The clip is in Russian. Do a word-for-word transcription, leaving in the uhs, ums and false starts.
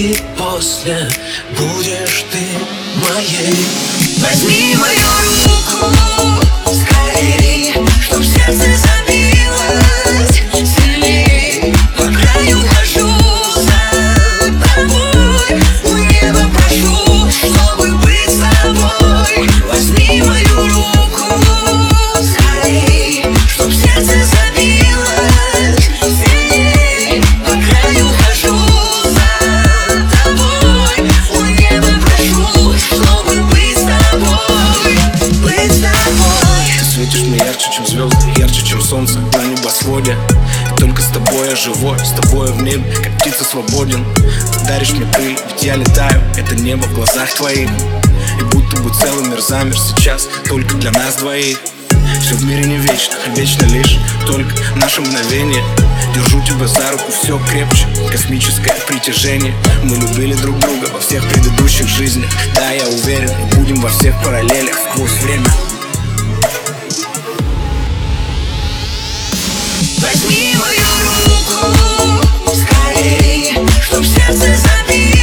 и после будешь ты моей. Возьми мою руку скорей, чтоб сердце забилось сильней. По краю хожу за тобой, у неба прошу, чтобы быть с тобой. Возьми мою руку скорей, чтоб сердце забилось сильней. По краю хожу за тобой, у неба прошу, чтобы быть с тобой, быть с тобой. Ты светишь мне ярче, чем звезды, ярче, чем солнце на небосводе. И только с тобой я живой, с тобой в небе, как птица свободен. Ты даришь мне крылья, ведь я летаю, это небо в глазах твоих. И будто бы целый мир замер сейчас, только для нас двоих. Все в мире не вечно, а вечно лишь только наше мгновение. Держу тебя за руку все крепче, космическое притяжение. Мы любили друг друга во всех предыдущих жизнях. Да, я уверен, мы будем во всех параллелях сквозь время. Возьми мою руку скорей, чтоб сердце забилось